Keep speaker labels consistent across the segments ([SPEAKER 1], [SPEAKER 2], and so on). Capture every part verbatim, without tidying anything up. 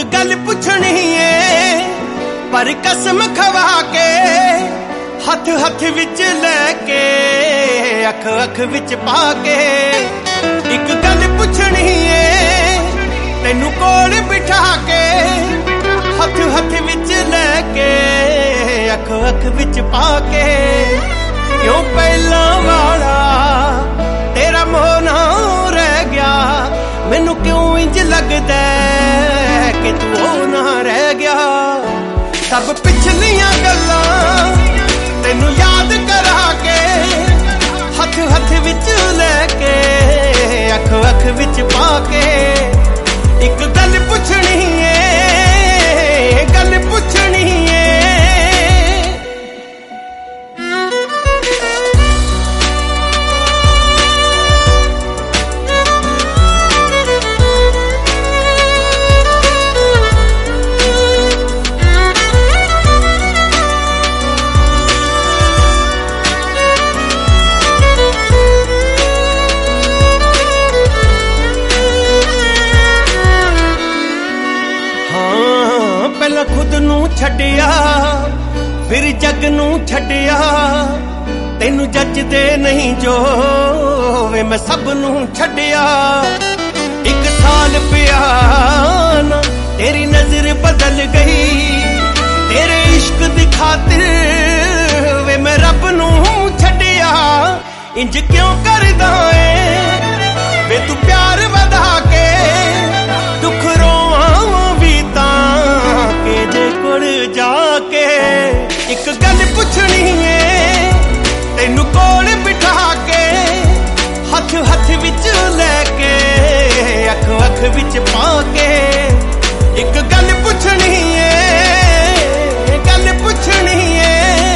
[SPEAKER 1] गल पुछनी है पर कसम खवा के हथ हथ विच लेके अख अख विच पाके एक गल पुछनी है तेनू कोल बिठा के हथ हथ विच लेके अख अख विच पाके क्यों पहला वाला तेरा मोह ना रह गया मैनू क्यों इंज लगदा कि तू ना रह गया सब पिछलियां गल्लां तेनू याद करा के हथ हथ विच लेके अख अख विच पाके एक गल पुछनी है गल पुछनी है पहला खुद नू छड्डिया फिर जग नू छड्डिया तेनू जचदे नहीं जो वे मैं सब नू छड्डिया एक साल पिया ना तेरी नजर बदल गई तेरे इश्क दी खातिर वे मैं रब नू छड्डिया इंज क्यों करदा ए वे तू प्यार वधा के दुख रोवां जाके एक गल पुछनी है तेनू कोल बिठा के हथ हथ विच लेके अख अख विच पाके एक गल पुछनी है गल पुछनी है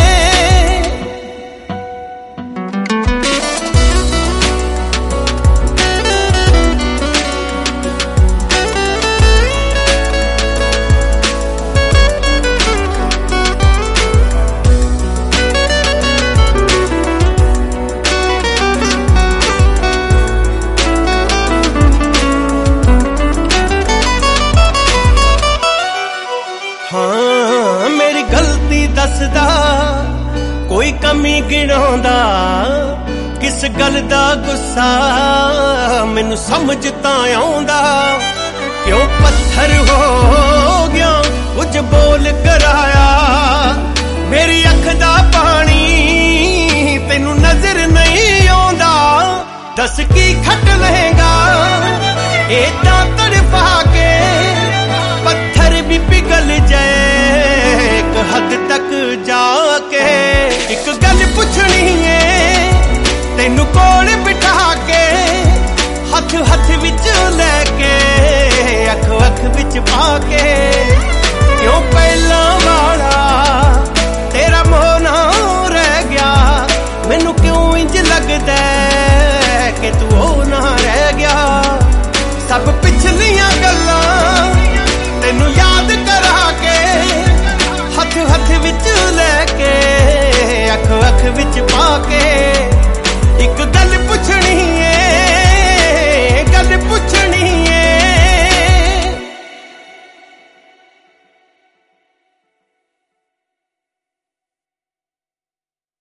[SPEAKER 1] हाँ मेरी गलती दसदा कोई कमी गिणांदा किस गल दा गुस्सा मैनू समझ तां आउंदा क्यों पत्थर हो गया कुछ बोल कराया मेरी अख दा पानी तेनू नजर नहीं आउंदा दस की खट लहेगा एदां तड़फा के पत्थर भी पिघल जाए एक हद तक जाके एक गल पुछनी है तेनू कोल बिठा के हथ हथ विच लेके अख अख विच पाके क्यों पहला वाला तेरा मोह ना रह गया मैनू क्यों इंज लगदा कि तू ना रह गया सब पिछलियां गल्लां तेनू याद करा के हथ हथ विच लेके अख अख विच पाके